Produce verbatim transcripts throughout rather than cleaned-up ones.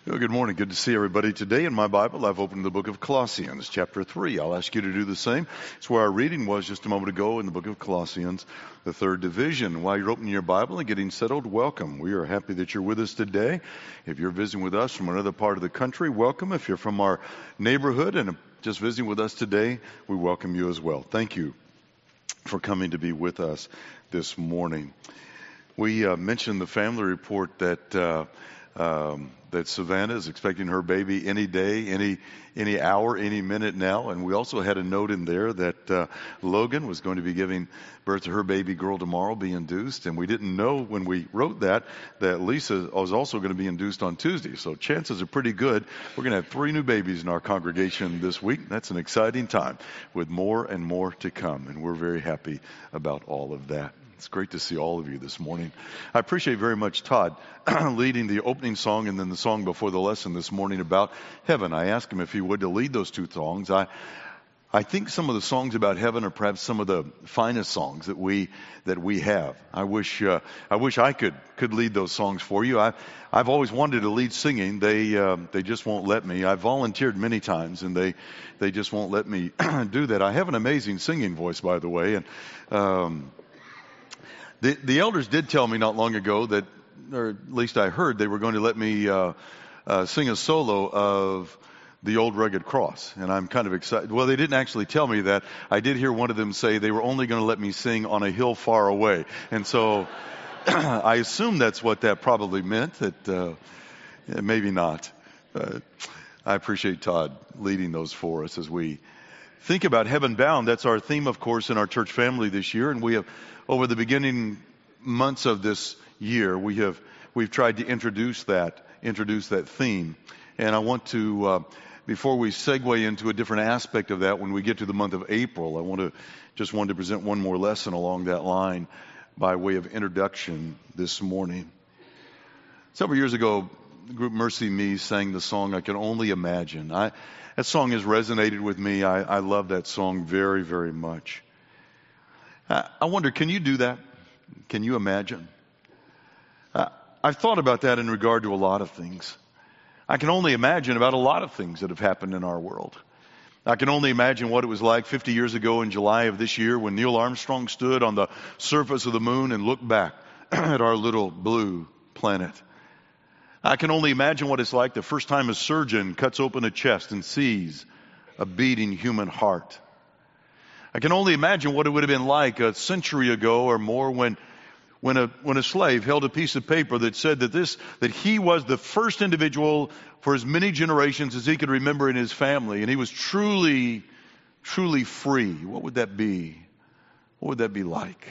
Well, good morning. Good to see everybody today. In my Bible, I've opened the book of Colossians, chapter three. I'll ask you to do the same. It's where our reading was just a moment ago in the book of Colossians, the third division. While you're opening your Bible and getting settled, welcome. We are happy that you're with us today. If you're visiting with us from another part of the country, welcome. If you're from our neighborhood and just visiting with us today, we welcome you as well. Thank you for coming to be with us this morning. We uh, mentioned the family report that uh, um, that Savannah is expecting her baby any day, any any hour, any minute now. And we also had a note in there that uh, Logan was going to be giving birth to her baby girl tomorrow, be induced. And we didn't know when we wrote that, that Lisa was also going to be induced on Tuesday. So chances are pretty good. We're going to have three new babies in our congregation this week. That's an exciting time with more and more to come. And we're very happy about all of that. It's great to see all of you this morning. I appreciate very much Todd leading the opening song and then the song before the lesson this morning about heaven. I asked him if he would to lead those two songs. I I think some of the songs about heaven are perhaps some of the finest songs that we that we have. I wish uh, I wish I could could lead those songs for you. I I've always wanted to lead singing. They uh, they just won't let me. I've volunteered many times and they they just won't let me do that. I have an amazing singing voice, by the way, and um The, the elders did tell me not long ago that, or at least I heard, they were going to let me uh, uh, sing a solo of The Old Rugged Cross. And I'm kind of excited. Well, they didn't actually tell me that. I did hear one of them say they were only going to let me sing On a Hill Far Away. And so I assume that's what that probably meant, that uh, maybe not. Uh, I appreciate Todd leading those for us as we think about Heaven Bound. That's our theme, of course, in our church family this year. And we have, over the beginning months of this year, we have, we've tried to introduce that, introduce that theme. And I want to, uh, before we segue into a different aspect of that, when we get to the month of April, I want to, just wanted to present one more lesson along that line by way of introduction this morning. Several years ago, the group Mercy Me sang the song, I Can Only Imagine. I, that song has resonated with me. I, I love that song very, very much. I, I wonder, can you do that? Can you imagine? Uh, I've thought about that in regard to a lot of things. I can only imagine about a lot of things that have happened in our world. I can only imagine what it was like fifty years ago in July of this year when Neil Armstrong stood on the surface of the moon and looked back at our little blue planet. I can only imagine what it's like the first time a surgeon cuts open a chest and sees a beating human heart. I can only imagine what it would have been like a century ago or more when when a when a slave held a piece of paper that said that this that he was the first individual for as many generations as he could remember in his family, and he was truly, truly free. What would that be? What would that be like?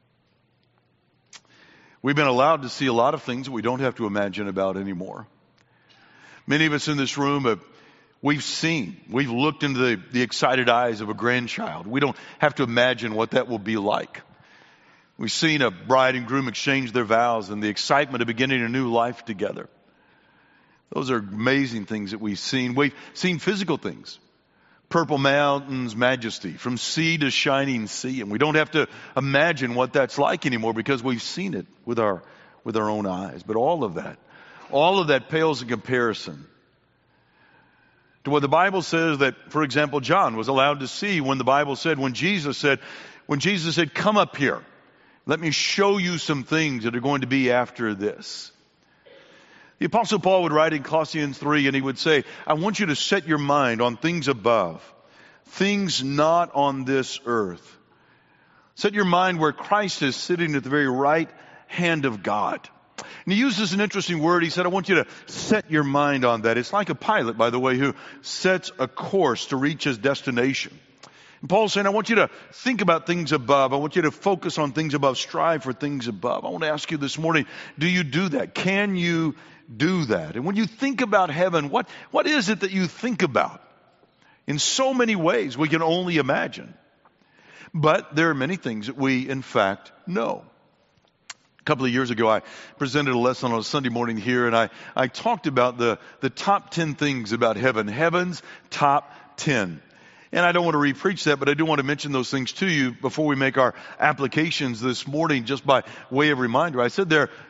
We've been allowed to see a lot of things that we don't have to imagine about anymore. Many of us in this room have, we've seen, we've looked into the, the excited eyes of a grandchild. We don't have to imagine what that will be like. We've seen a bride and groom exchange their vows and the excitement of beginning a new life together. Those are amazing things that we've seen. We've seen physical things. Purple mountains, majesty, from sea to shining sea. And we don't have to imagine what that's like anymore because we've seen it with our, with our own eyes. But all of that, all of that pales in comparison to what the Bible says that, for example, John was allowed to see when the Bible said, when Jesus said, when Jesus said, come up here, let me show you some things that are going to be after this. The Apostle Paul would write in Colossians three and he would say, I want you to set your mind on things above, things not on this earth. Set your mind where Christ is sitting at the very right hand of God. And he uses an interesting word. He said, I want you to set your mind on that. It's like a pilot, by the way, who sets a course to reach his destination. And Paul's saying, I want you to think about things above. I want you to focus on things above, strive for things above. I want to ask you this morning, do you do that? Can you do that? And when you think about heaven, what, what is it that you think about? In so many ways, we can only imagine. But there are many things that we, in fact, know. A couple of years ago, I presented a lesson on a Sunday morning here, and I, I talked about the, the top ten things about heaven. Heaven's top ten. And I don't want to re-preach that, but I do want to mention those things to you before we make our applications this morning, just by way of reminder. I said there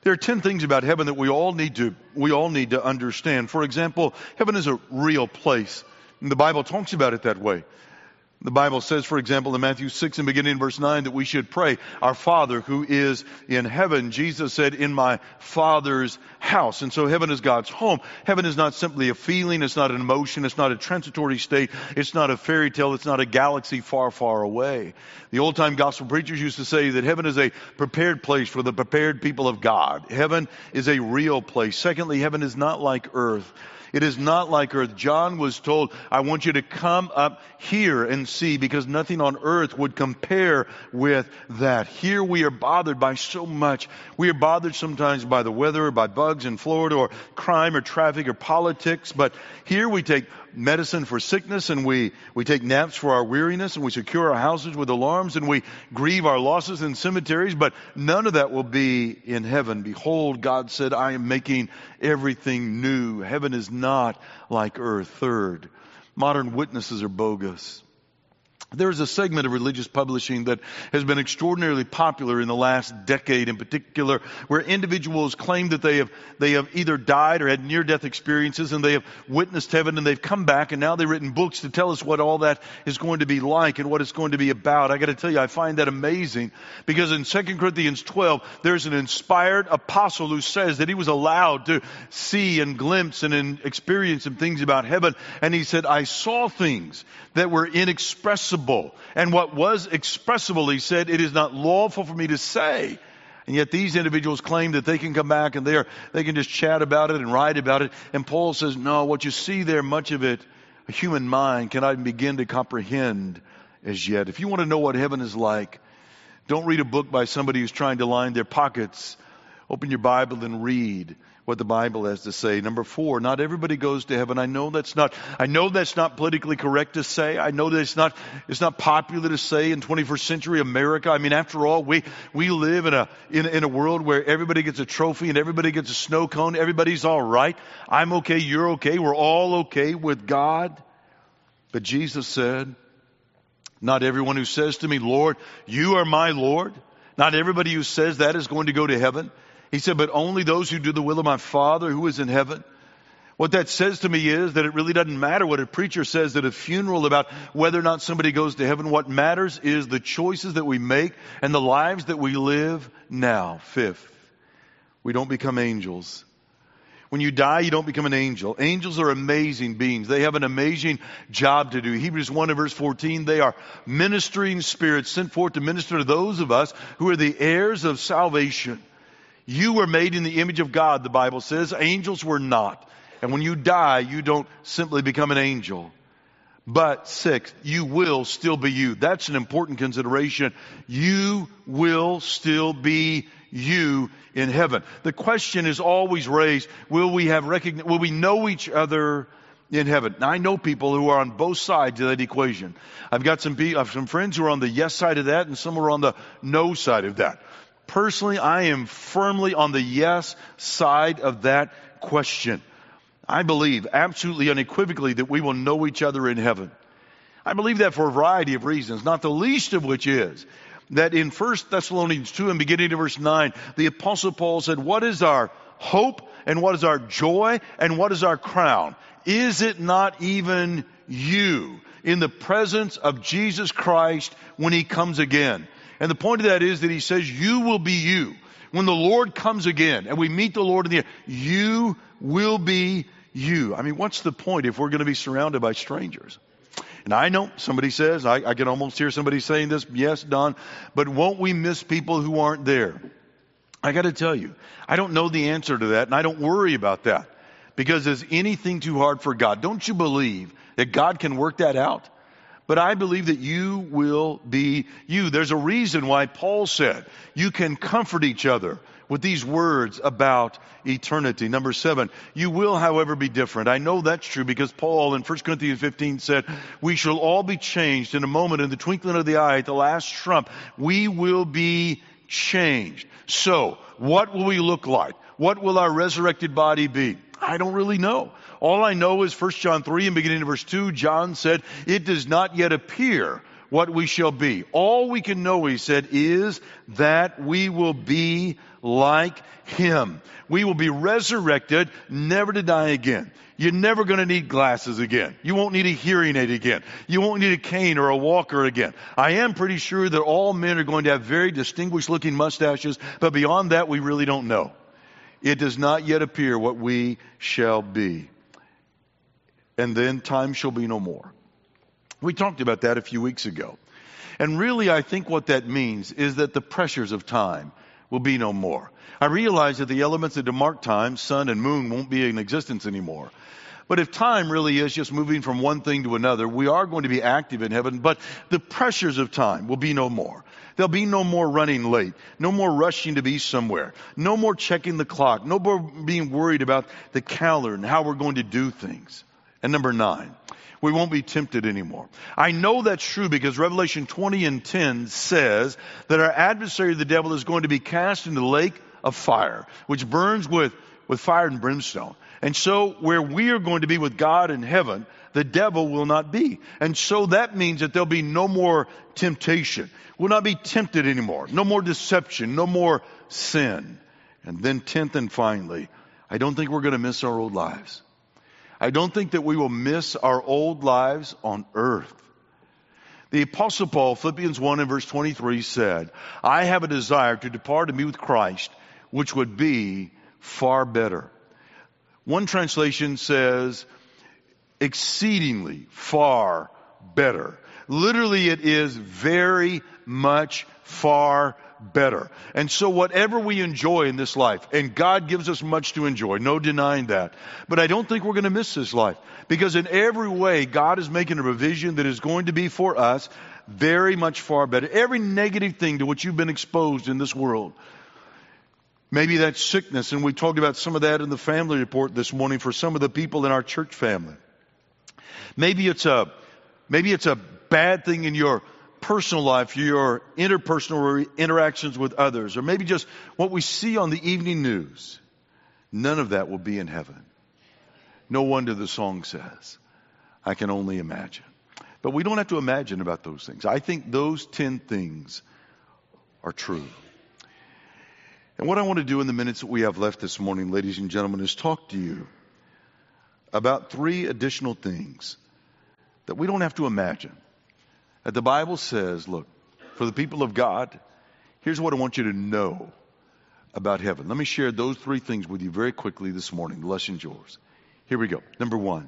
There are ten things about heaven that we all need to, we all need to understand. For example, heaven is a real place. And the Bible talks about it that way. The Bible says, for example, in Matthew six and beginning in verse nine, that we should pray, our Father who is in heaven. Jesus said, in my Father's house. And so heaven is God's home. Heaven is not simply a feeling. It's not an emotion. It's not a transitory state. It's not a fairy tale. It's not a galaxy far, far away. The old-time gospel preachers used to say that heaven is a prepared place for the prepared people of God. Heaven is a real place. Secondly, heaven is not like earth. It is not like earth. John was told, I want you to come up here and see, because nothing on earth would compare with that. Here we are bothered by so much. We are bothered sometimes by the weather, or by bugs in Florida, or crime, or traffic, or politics. But here we take medicine for sickness, and we, we take naps for our weariness, and we secure our houses with alarms, and we grieve our losses in cemeteries, but none of that will be in heaven. Behold, God said, I am making everything new. Heaven is not like earth. Third, modern witnesses are bogus. There is a segment of religious publishing that has been extraordinarily popular in the last decade in particular, where individuals claim that they have they have either died or had near-death experiences, and they have witnessed heaven, and they've come back, and now they've written books to tell us what all that is going to be like and what it's going to be about. I got to tell you, I find that amazing, because in Second Corinthians twelve, there's an inspired apostle who says that he was allowed to see and glimpse and experience some things about heaven, and he said, I saw things that were inexpressible. And what was expressible, he said, it is not lawful for me to say. And yet these individuals claim that they can come back and they are, they can just chat about it and write about it. And Paul says, no, what you see there, much of it, a human mind cannot even begin to comprehend as yet. If you want to know what heaven is like, don't read a book by somebody who's trying to line their pockets. Open your Bible and read what the Bible has to say. Number four, not everybody goes to heaven. I know that's not, I know that's not politically correct to say. I know that it's not, it's not popular to say in twenty-first century America. I mean, after all, we, we live in a, in, in a world where everybody gets a trophy and everybody gets a snow cone. Everybody's all right. I'm okay. You're okay. We're all okay with God. But Jesus said, not everyone who says to me, Lord, you are my Lord. Not everybody who says that is going to go to heaven. He said, but only those who do the will of my Father who is in heaven. What that says to me is that it really doesn't matter what a preacher says at a funeral about whether or not somebody goes to heaven. What matters is the choices that we make and the lives that we live now. Fifth, we don't become angels. When you die, you don't become an angel. Angels are amazing beings. They have an amazing job to do. Hebrews one and verse fourteen, they are ministering spirits sent forth to minister to those of us who are the heirs of salvation. You were made in the image of God, the Bible says. Angels were not. And when you die, you don't simply become an angel. But sixth, you will still be you. That's an important consideration. You will still be you in heaven. The question is always raised, will we have recogn- will we know each other in heaven? Now, I know people who are on both sides of that equation. I've got some, be- I've some friends who are on the yes side of that, and some are on the no side of that. Personally, I am firmly on the yes side of that question. I believe absolutely unequivocally that we will know each other in heaven. I believe that for a variety of reasons, not the least of which is that in First Thessalonians two and beginning of verse nine, the Apostle Paul said, what is our hope and what is our joy and what is our crown? Is it not even you in the presence of Jesus Christ when he comes again? And the point of that is that he says, you will be you. When the Lord comes again and we meet the Lord in the air, you will be you. I mean, what's the point if we're going to be surrounded by strangers? And I know somebody says, I, I can almost hear somebody saying this, yes, Don, but won't we miss people who aren't there? I got to tell you, I don't know the answer to that, and I don't worry about that, because is anything too hard for God? Don't you believe that God can work that out? But I believe that you will be you. There's a reason why Paul said you can comfort each other with these words about eternity. Number seven, you will, however, be different. I know that's true because Paul in First Corinthians fifteen said, we shall all be changed in a moment, in the twinkling of the eye, at the last trump. We will be changed. So, what will we look like? What will our resurrected body be? I don't really know. All I know is First John three and beginning of verse two, John said, it does not yet appear what we shall be. All we can know, he said, is that we will be like him. We will be resurrected, never to die again. You're never going to need glasses again. You won't need a hearing aid again. You won't need a cane or a walker again. I am pretty sure that all men are going to have very distinguished looking mustaches, but beyond that, we really don't know. It does not yet appear what we shall be. And then time shall be no more. We talked about that a few weeks ago. And really, I think what that means is that the pressures of time will be no more. I realize that the elements that demark time, sun and moon, won't be in existence anymore. But if time really is just moving from one thing to another, we are going to be active in heaven, but the pressures of time will be no more. There'll be no more running late, no more rushing to be somewhere, no more checking the clock, no more being worried about the calendar and how we're going to do things. And number nine, we won't be tempted anymore. I know that's true because Revelation twenty and ten says that our adversary, the devil, is going to be cast into the lake of fire, which burns with, with fire and brimstone. And so where we are going to be with God in heaven, the devil will not be. And so that means that there'll be no more temptation. We'll not be tempted anymore. No more deception. No more sin. And then tenth and finally, I don't think we're going to miss our old lives. I don't think that we will miss our old lives on earth. The Apostle Paul, Philippians one and verse twenty-three said, I have a desire to depart and be with Christ, which would be far better. One translation says, exceedingly far better. Literally, it is very much far better. And so whatever we enjoy in this life, and God gives us much to enjoy, no denying that. But I don't think we're going to miss this life. Because in every way, God is making a provision that is going to be for us very much far better. Every negative thing to which you've been exposed in this world. Maybe that's sickness, and we talked about some of that in the family report this morning for some of the people in our church family. Maybe it's a, maybe it's a bad thing in your personal life, your interpersonal interactions with others, or maybe just what we see on the evening news. None of that will be in heaven. No wonder the song says, I can only imagine. But we don't have to imagine about those things. I think those ten things are true. And what I want to do in the minutes that we have left this morning, ladies and gentlemen, is talk to you about three additional things that we don't have to imagine. That the Bible says, look, for the people of God, here's what I want you to know about heaven. Let me share those three things with you very quickly this morning. The lesson's yours. Here we go. Number one.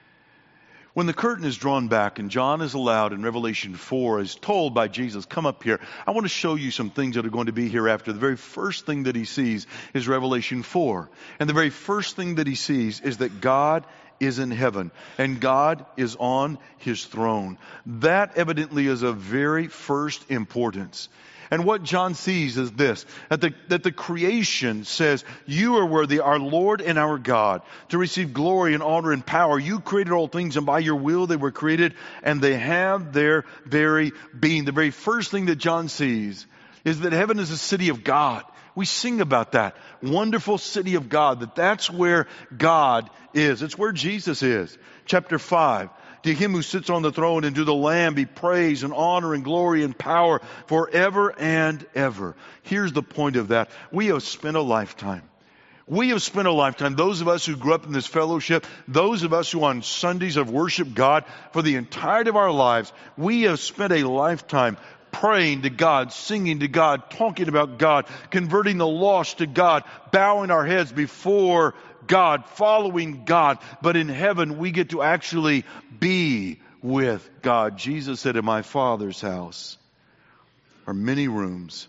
When the curtain is drawn back and John is allowed in Revelation four, is told by Jesus, come up here. I want to show you some things that are going to be hereafter. The very first thing that he sees is Revelation four. And the very first thing that he sees is that God is in heaven and God is on his throne. That evidently is of very first importance. And what John sees is this, that the, that the creation says, you are worthy, our Lord and our God, to receive glory and honor and power. You created all things, and by your will they were created, and they have their very being. The very first thing that John sees is that heaven is a city of God. We sing about that wonderful city of God, that that's where God is. It's where Jesus is. Chapter five. To him who sits on the throne and to the Lamb be praise and honor and glory and power forever and ever. Here's the point of that. We have spent a lifetime. We have spent a lifetime. Those of us who grew up in this fellowship, those of us who on Sundays have worshiped God for the entirety of our lives, we have spent a lifetime praying to God, singing to God, talking about God, converting the lost to God, bowing our heads before God, following God. But in heaven, we get to actually be with God. Jesus said, in my Father's house are many rooms.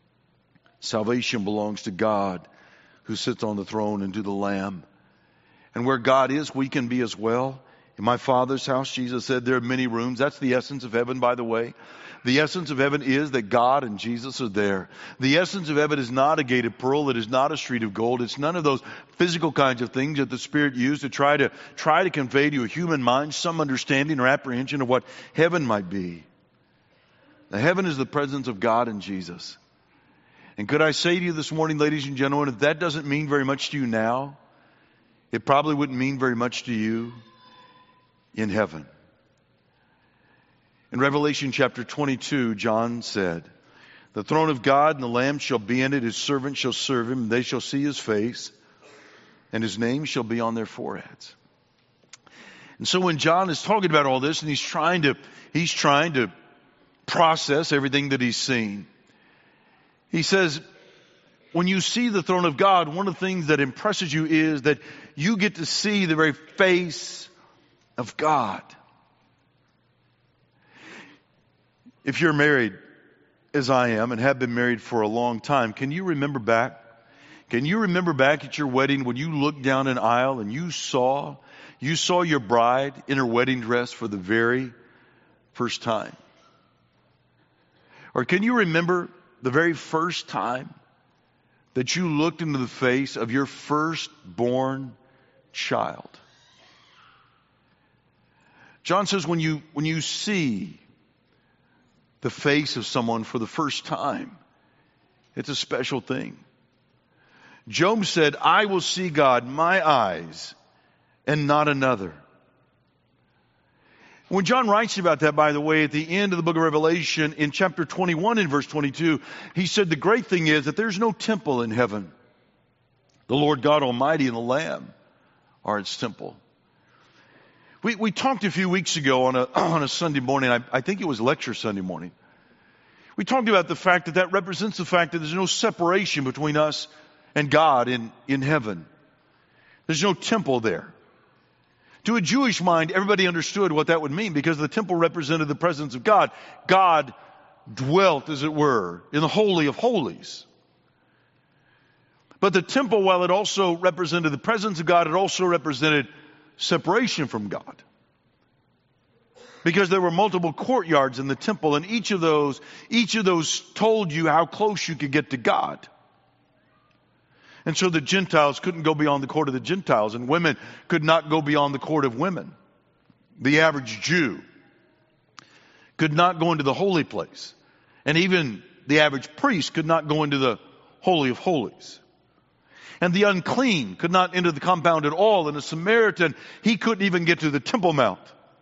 Salvation belongs to God who sits on the throne and to the Lamb. And where God is, we can be as well. In my Father's house, Jesus said, there are many rooms. That's the essence of heaven, by the way. The essence of heaven is that God and Jesus are there. The essence of heaven is not a gated pearl. It is not a street of gold. It's none of those physical kinds of things that the Spirit used to try to try to convey to a human mind some understanding or apprehension of what heaven might be. Now, heaven is the presence of God and Jesus. And could I say to you this morning, ladies and gentlemen, if that doesn't mean very much to you now, it probably wouldn't mean very much to you in heaven. In Revelation chapter twenty-two, John said, "The throne of God and the Lamb shall be in it. His servants shall serve him. And they shall see his face, and his name shall be on their foreheads." And so when John is talking about all this, and he's trying to, he's trying to process everything that he's seen, he says, when you see the throne of God, one of the things that impresses you is that you get to see the very face of God. If you're married, as I am, and have been married for a long time, can you remember back? Can you remember back at your wedding when you looked down an aisle and you saw, you saw your bride in her wedding dress for the very first time? Or can you remember the very first time that you looked into the face of your firstborn child? John says when you, when you see the face of someone for the first time, it's a special thing. Job said, "I will see God, my eyes, and not another." When John writes about that, by the way, at the end of the book of Revelation, in chapter twenty-one, in verse twenty-two, he said the great thing is that there's no temple in heaven. The Lord God Almighty and the Lamb are its temple. We, we talked a few weeks ago on a, on a Sunday morning, I, I think it was lecture Sunday morning. We talked about the fact that that represents the fact that there's no separation between us and God in, in heaven. There's no temple there. To a Jewish mind, everybody understood what that would mean because the temple represented the presence of God. God dwelt, as it were, in the Holy of Holies. But the temple, while it also represented the presence of God, it also represented separation from God. Because there were multiple courtyards in the temple, and each of those, each of those told you how close you could get to God. And so the Gentiles couldn't go beyond the court of the Gentiles, and women could not go beyond the court of women. The average Jew could not go into the holy place. And even the average priest could not go into the Holy of Holies. And the unclean could not enter the compound at all. And a Samaritan, he couldn't even get to the Temple Mount.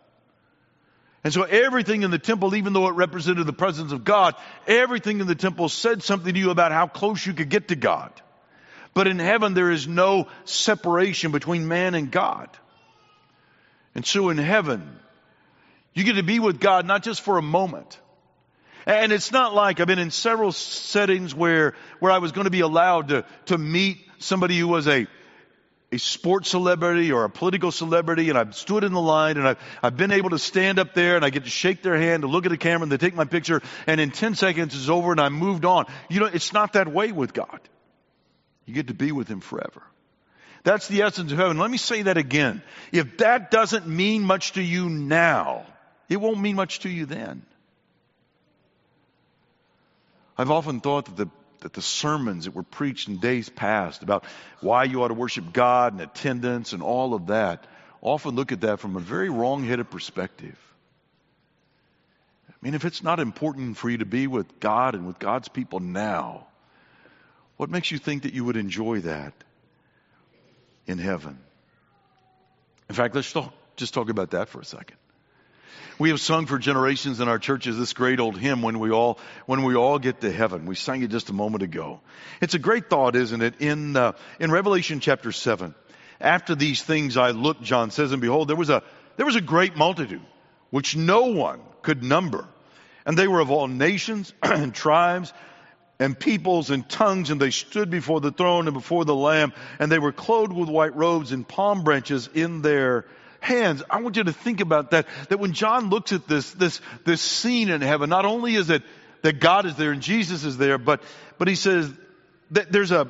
And so everything in the temple, even though it represented the presence of God, everything in the temple said something to you about how close you could get to God. But in heaven, there is no separation between man and God. And so in heaven, you get to be with God not just for a moment. And it's not like I've been in several settings where, where I was going to be allowed to, to meet somebody who was a, a sports celebrity or a political celebrity, and I've stood in the line and I've, I've been able to stand up there and I get to shake their hand and look at the camera and they take my picture, and in ten seconds it's over and I moved on. You know, it's not that way with God. You get to be with Him forever. That's the essence of heaven. Let me say that again. If that doesn't mean much to you now, it won't mean much to you then. I've often thought that the, that the sermons that were preached in days past about why you ought to worship God and attendance and all of that, often look at that from a very wrong-headed perspective. I mean, if it's not important for you to be with God and with God's people now, what makes you think that you would enjoy that in heaven? In fact, let's talk, just talk about that for a second. We have sung for generations in our churches this great old hymn, when we all when we all get to heaven. We sang it just a moment ago. It's a great thought, isn't it? In uh, in Revelation chapter seven, after these things I looked, John says, and behold, there was a there was a great multitude which no one could number, and they were of all nations and tribes and peoples and tongues, and they stood before the throne and before the Lamb, and they were clothed with white robes and palm branches in their hands. I want you to think about that, that when John looks at this, this, this scene in heaven, not only is it that God is there and Jesus is there, but, but he says that there's a,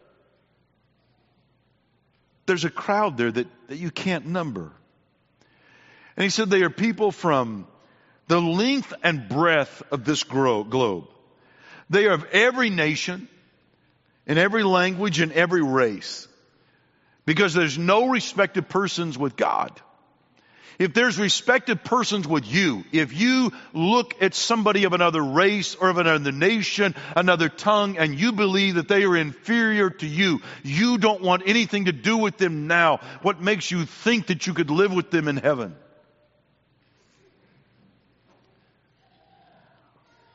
there's a crowd there that, that you can't number. And he said they are people from the length and breadth of this globe. They are of every nation, in every language, and every race. Because there's no respected persons with God. If there's respected persons with you, if you look at somebody of another race or of another nation, another tongue, and you believe that they are inferior to you, you don't want anything to do with them now. What makes you think that you could live with them in heaven?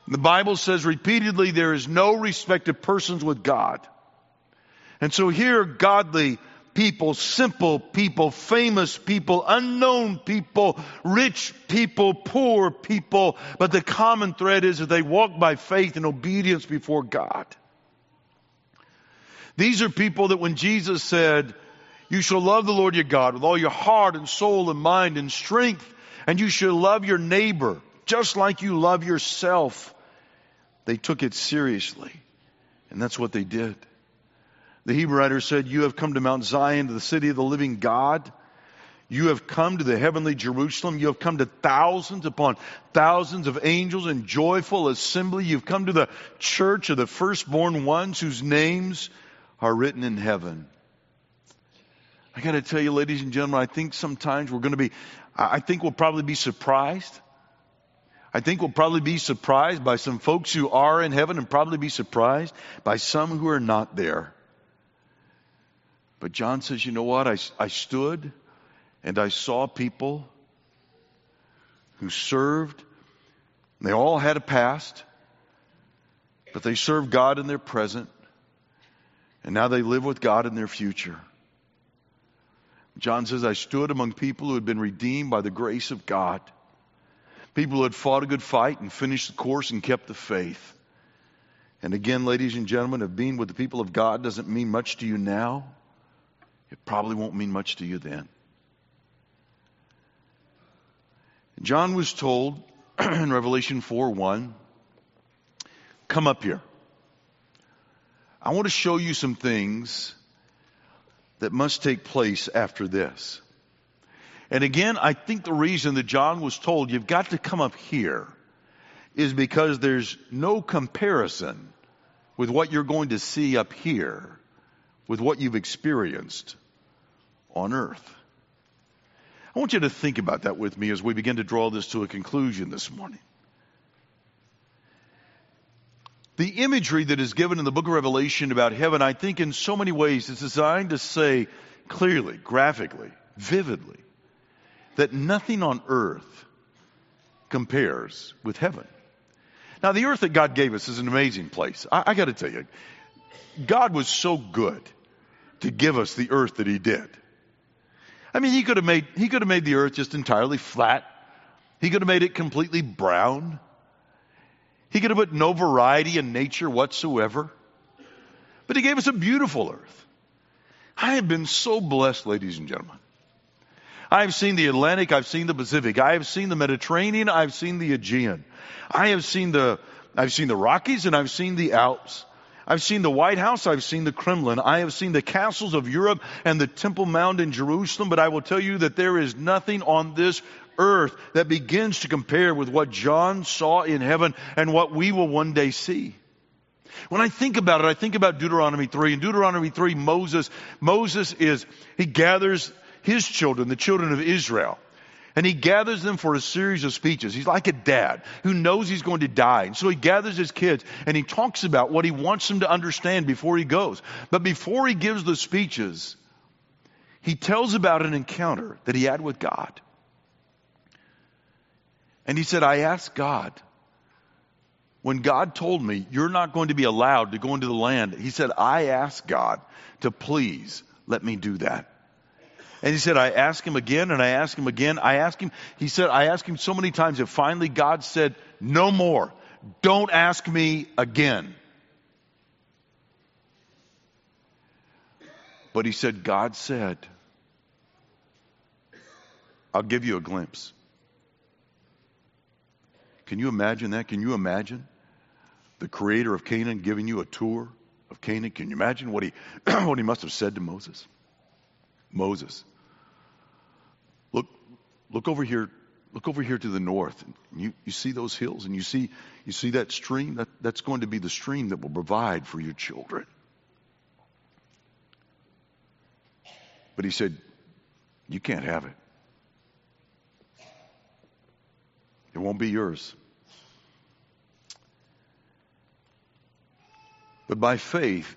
The Bible says repeatedly there is no respect of persons with God. And so here godly people, simple people, famous people, unknown people, rich people, poor people, but the common thread is that they walk by faith and obedience before God. These are people that when Jesus said, you shall love the Lord your God with all your heart and soul and mind and strength, and you shall love your neighbor just like you love yourself, they took it seriously. And that's what they did. The Hebrew writer said, you have come to Mount Zion, to the city of the living God. You have come to the heavenly Jerusalem. You have come to thousands upon thousands of angels in joyful assembly. You've come to the church of the firstborn ones whose names are written in heaven. I got to tell you, ladies and gentlemen, I think sometimes we're going to be, I think we'll probably be surprised. I think we'll probably be surprised by some folks who are in heaven and probably be surprised by some who are not there. But John says, you know what? I, I stood and I saw people who served. They all had a past, but they served God in their present. And now they live with God in their future. John says, I stood among people who had been redeemed by the grace of God. People who had fought a good fight and finished the course and kept the faith. And again, ladies and gentlemen, if being with the people of God doesn't mean much to you now, it probably won't mean much to you then. John was told in Revelation four one, come up here. I want to show you some things that must take place after this. And again, I think the reason that John was told you've got to come up here is because there's no comparison with what you're going to see up here with what you've experienced on earth. I want you to think about that with me as we begin to draw this to a conclusion this morning. The imagery that is given in the book of Revelation about heaven, I think in so many ways is designed to say clearly, graphically, vividly, that nothing on earth compares with heaven. Now, the earth that God gave us is an amazing place. I, I got to tell you, God was so good to give us the earth that He did. I mean, He could have made He could have made the earth just entirely flat. He could have made it completely brown. He could have put no variety in nature whatsoever. But He gave us a beautiful earth. I have been so blessed, ladies and gentlemen. I have seen the Atlantic, I've seen the Pacific, I have seen the Mediterranean, I've seen the Aegean. I have seen the I've seen the Rockies and I've seen the Alps. I've seen the White House, I've seen the Kremlin. I have seen the castles of Europe and the Temple Mount in Jerusalem, but I will tell you that there is nothing on this earth that begins to compare with what John saw in heaven and what we will one day see. When I think about it, I think about Deuteronomy three. In Deuteronomy three, Moses, Moses is, he gathers his children, the children of Israel, and he gathers them for a series of speeches. He's like a dad who knows he's going to die. And so he gathers his kids and he talks about what he wants them to understand before he goes. But before he gives the speeches, he tells about an encounter that he had with God. And he said, I asked God, when God told me you're not going to be allowed to go into the land, he said, I asked God to please let me do that. And he said, I asked him again and I asked him again. I asked him, he said, I asked him so many times that finally God said, no more. Don't ask me again. But he said, God said, I'll give you a glimpse. Can you imagine that? Can you imagine the creator of Canaan giving you a tour of Canaan? Can you imagine what he, what he must have said to Moses? Moses, look, look over here, look over here to the north. You, you see those hills and you see, you see that stream? That, that's going to be the stream that will provide for your children. But he said, you can't have it. It won't be yours. But by faith,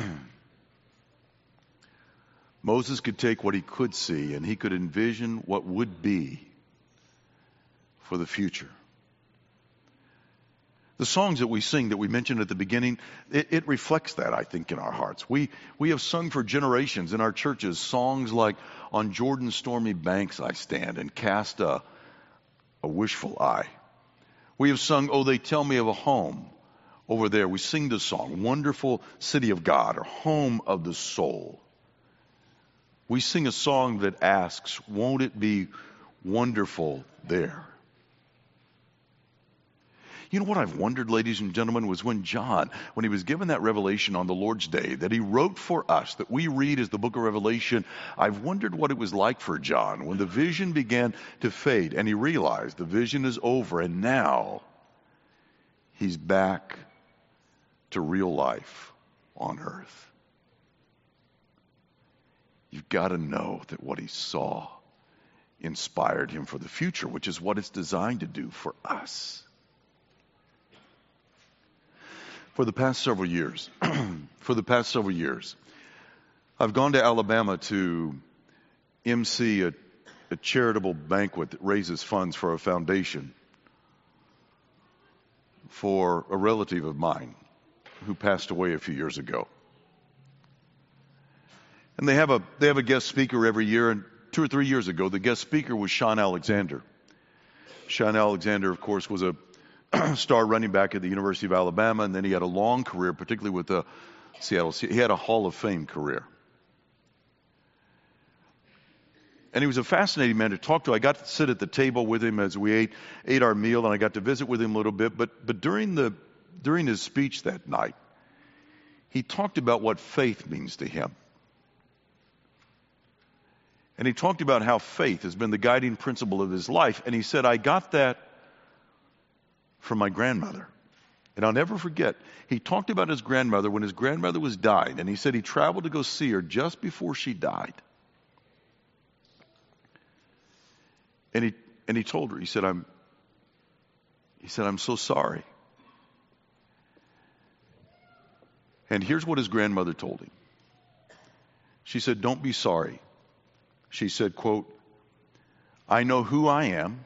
Moses could take what he could see and he could envision what would be for the future. The songs that we sing that we mentioned at the beginning, it, it reflects that, I think, in our hearts. We we have sung for generations in our churches songs like "On Jordan's Stormy Banks I Stand" and "Cast a, a Wishful Eye." We have sung "Oh, They Tell Me of a Home." Over there, we sing the song, "Wonderful City of God," or "Home of the Soul." We sing a song that asks, won't it be wonderful there? You know what I've wondered, ladies and gentlemen, was when John, when he was given that revelation on the Lord's Day that he wrote for us, that we read as the book of Revelation, I've wondered what it was like for John when the vision began to fade and he realized the vision is over and now he's back to real life on earth. You've got to know that what he saw inspired him for the future, which is what it's designed to do for us. For the past several years, for the past several years, I've gone to Alabama to emcee a, a charitable banquet that raises funds for a foundation for a relative of mine who passed away a few years ago. And they have a they have a guest speaker every year, and two or three years ago, the guest speaker was Shaun Alexander. Shaun Alexander, of course, was a star running back at the University of Alabama, and then he had a long career, particularly with the Seattle. He had a Hall of Fame career. And he was a fascinating man to talk to. I got to sit at the table with him as we ate ate our meal, and I got to visit with him a little bit. But but during the during his speech that night, he talked about what faith means to him. And he talked about how faith has been the guiding principle of his life. And he said, I got that from my grandmother. And I'll never forget, he talked about his grandmother when his grandmother was dying. And he said he traveled to go see her just before she died. And he and he told her, he said, I'm he said, I'm so sorry. And here's what his grandmother told him. She said, don't be sorry. She said, quote, I know who I am,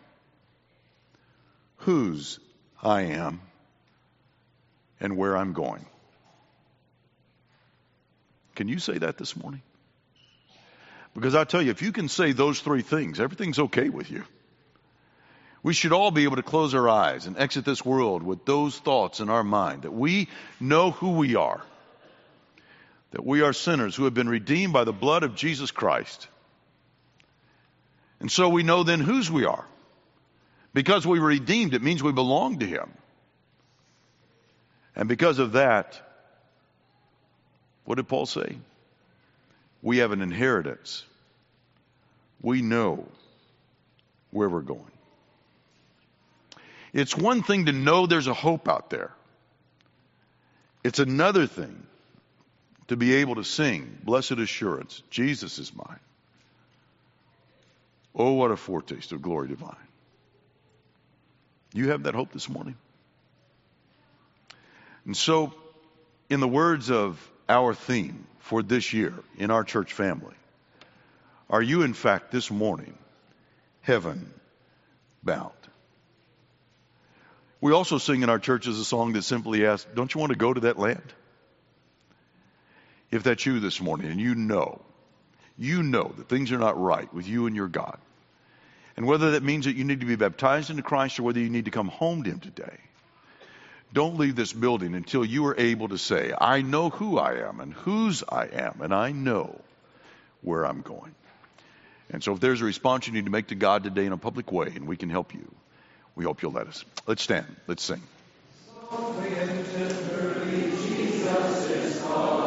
whose I am, and where I'm going. Can you say that this morning? Because I tell you, if you can say those three things, everything's okay with you. We should all be able to close our eyes and exit this world with those thoughts in our mind, that we know who we are, that we are sinners who have been redeemed by the blood of Jesus Christ. And so we know then whose we are. Because we were redeemed, it means we belong to him. And because of that, what did Paul say? We have an inheritance. We know where we're going. It's one thing to know there's a hope out there. It's another thing to be able to sing, blessed assurance, Jesus is mine. Oh, what a foretaste of glory divine. You have that hope this morning? And so, in the words of our theme for this year in our church family, are you in fact this morning heaven bound? We also sing in our churches a song that simply asks, don't you want to go to that land? If that's you this morning and you know, you know that things are not right with you and your God, and whether that means that you need to be baptized into Christ or whether you need to come home to him today, don't leave this building until you are able to say, I know who I am and whose I am, and I know where I'm going. And so if there's a response you need to make to God today in a public way, and we can help you, we hope you'll let us. Let's stand. Let's sing. So Jesus is